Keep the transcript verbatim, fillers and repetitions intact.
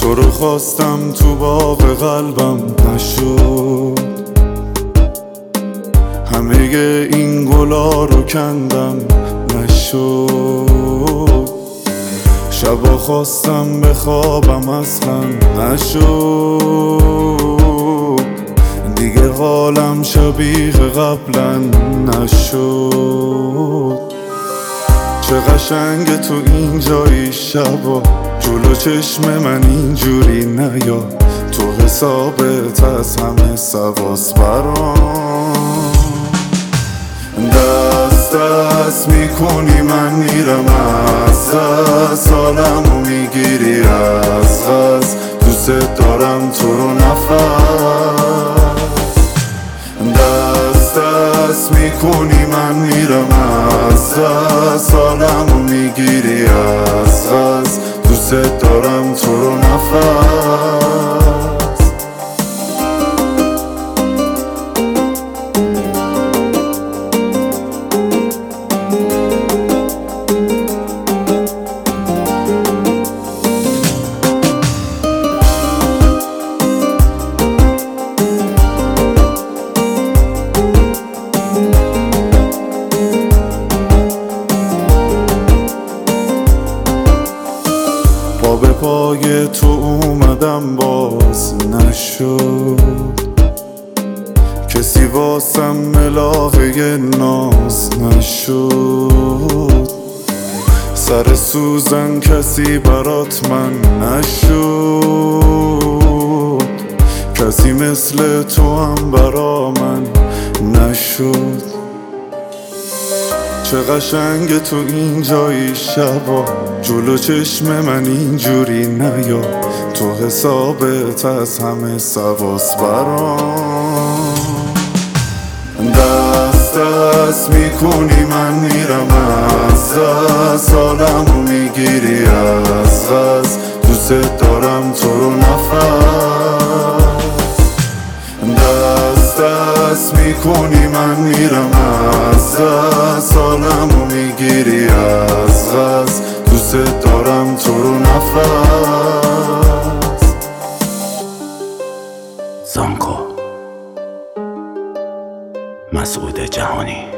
تو رو خواستم تو باغ قلبم نشد، همه این گلا رو کندم نشد، شبا خواستم بخوابم اصلا نشد، دیگه حالم شبیه قبلا نشد. چه قشنگ تو این جایی شبا، جلو چشم من اینجوری نیا، تو حسابت از همه سواس برام. دست دست میکنی من میرم از دست، حالمو میگیری از غز، دوست دارم تو رو نفس. دست دست میکنی من میرم از دست، حالمو میگیری از غز، دوست دارم تو رو نفس. به پای تو اومدم باز نشد، کسی واسم ملاقه ناز نشد، سر سوزن کسی برات من نشد، کسی مثل تو هم برا من نشد. چه قشنگ تو این جایی شبا، جلو چشم من اینجوری نیا، تو حسابت از همه سواس برام. دست دست میکنی من میرم از دست، حالمو میگیری از غز، دوست دارم تو رو نفس. دست دست میکنی من میرم از دست، حالمو میگیری از غز، دوست دارم تو رو نفس. زانکو مسعود جهانی.